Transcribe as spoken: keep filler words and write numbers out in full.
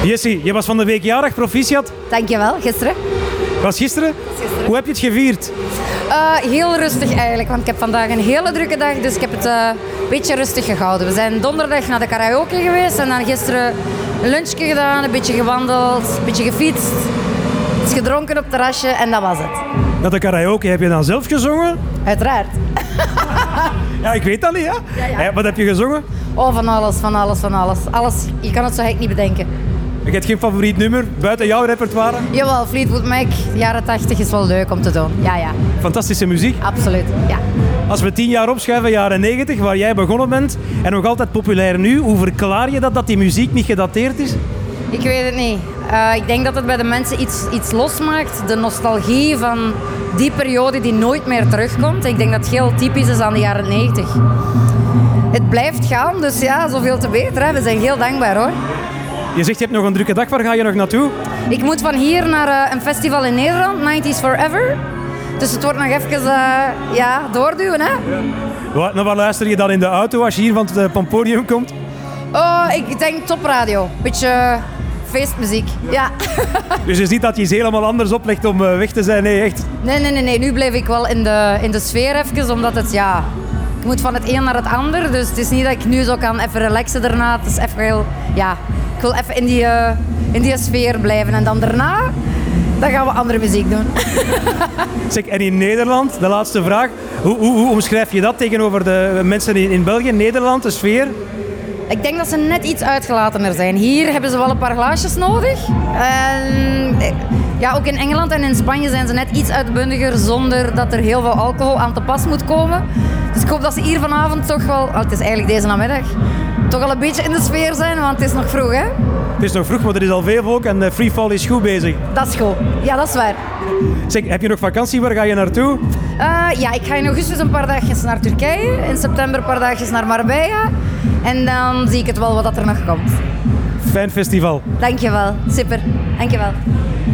Jessie, je was van de week jarig, proficiat. Dankjewel, gisteren. Was gisteren? gisteren. Hoe heb je het gevierd? Uh, heel rustig eigenlijk, want ik heb vandaag een hele drukke dag, dus ik heb het uh, een beetje rustig gehouden. We zijn donderdag naar de karaoke geweest en dan gisteren een lunchje gedaan, een beetje gewandeld, een beetje gefietst, iets gedronken op het terrasje en dat was het. Naar de karaoke, heb je dan zelf gezongen? Uiteraard. Ja, ik weet dat niet, hè? Ja, ja. Hey, wat heb je gezongen? Oh, van alles, van alles, van alles. Alles, je kan het zo gek niet bedenken. Je hebt geen favoriet nummer buiten jouw repertoire? Jawel, Fleetwood Mac, jaren tachtig is wel leuk om te doen. Ja, ja. Fantastische muziek. Absoluut, ja. Als we tien jaar opschuiven, jaren negentig, waar jij begonnen bent en nog altijd populair nu, hoe verklaar je dat, dat die muziek niet gedateerd is? Ik weet het niet. Uh, ik denk dat het bij de mensen iets, iets losmaakt. De nostalgie van die periode die nooit meer terugkomt. Ik denk dat het heel typisch is aan de jaren negentig. Het blijft gaan, dus ja, zoveel te beter. Hè. We zijn heel dankbaar hoor. Je zegt je hebt nog een drukke dag, waar ga je nog naartoe? Ik moet van hier naar uh, een festival in Nederland, nineties Forever. Dus het wordt nog even uh, ja, doorduwen. Hè? Wat, naar waar luister je dan in de auto als je hier van het uh, podium komt? Oh, ik denk topradio. Beetje uh, feestmuziek, ja. Dus je ziet dat je iets helemaal anders oplegt om uh, weg te zijn? Nee, echt? Nee, nee, nee, nee. Nu blijf ik wel in de, in de sfeer even, omdat het, ja... Ik moet van het een naar het ander, dus het is niet dat ik nu zo kan even relaxen daarna. Het is even heel... Ja, ik wil even in die, uh, in die sfeer blijven. En dan daarna, dan gaan we andere muziek doen. Zeg, en in Nederland, de laatste vraag. Hoe, hoe, hoe omschrijf je dat tegenover de mensen in, in België, Nederland, de sfeer? Ik denk dat ze net iets uitgelatener zijn. Hier hebben ze wel een paar glaasjes nodig. En ja, ook in Engeland en in Spanje zijn ze net iets uitbundiger zonder dat er heel veel alcohol aan te pas moet komen. Dus ik hoop dat ze hier vanavond toch wel, oh, het is eigenlijk deze namiddag, toch al een beetje in de sfeer zijn, want het is nog vroeg, hè? Het is nog vroeg, maar er is al veel volk en Free Fall is goed bezig. Dat is goed. Ja, dat is waar. Zeg, heb je nog vakantie? Waar ga je naartoe? Uh, ja, ik ga in augustus een paar dagjes naar Turkije, in september een paar dagjes naar Marbella. En dan zie ik het wel wat er nog komt. Fijn festival. Dankjewel. Super. Dankjewel.